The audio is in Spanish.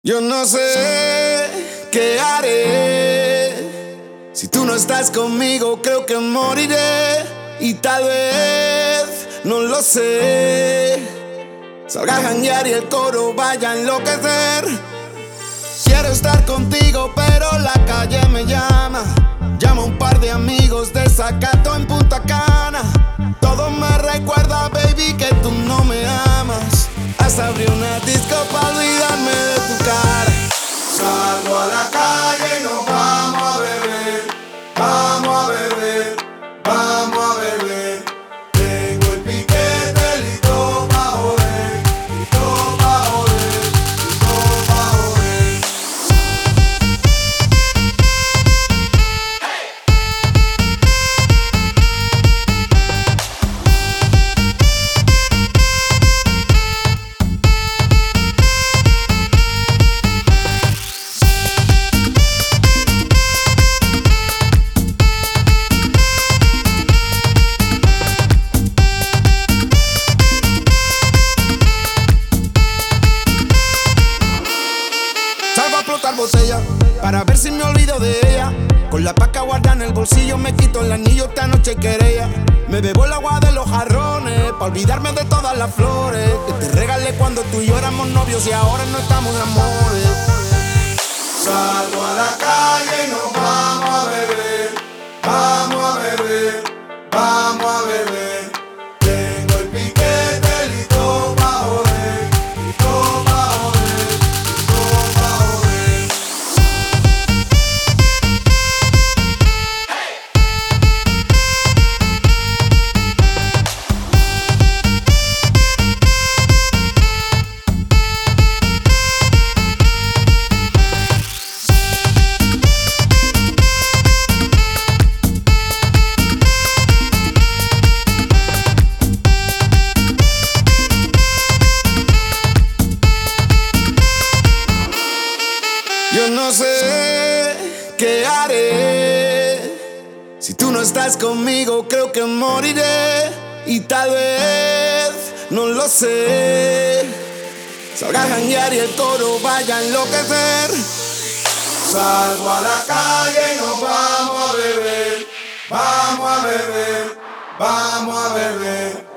Yo no sé qué haré. Si tú no estás conmigo, creo que moriré. Y tal vez, no lo sé, salga a janguear y el coro vaya a enloquecer. Quiero estar contigo, pero la calle me llama. Llama a un par de amigos de Zacato en Punta Cana. Todo me recuerda, baby, que tú no me amas. Hasta abrí una disco para olvidarme de tu cara. Salgo a la calle y nos vamos a beber. Vamos a beber, vamos a beber. Tengo el piquete listo pa' joder, listo pa' joder, listo pa' joder. Salgo a explotar botella para ver si me olvido de ella. Con la paca guardada en el bolsillo me quito el anillo esta noche quería. Me bebo el agua de los jarrones pa' olvidarme de todas las flores que te regalé cuando tú y yo éramos novios y ahora no estamos de amores. Salgo a la calle y nos vamos a beber. Vamos a beber, vamos a beber. Tengo el piquete listo pa' joder, listo pa' joder, listo pa' joder. Yo no sé qué haré. Si tú no estás conmigo, creo que moriré. Y tal vez, no lo sé, salga a janguear y el coro vaya a enloquecer. Salgo a la calle y nos vamos a beber. Vamos a beber, vamos a beber.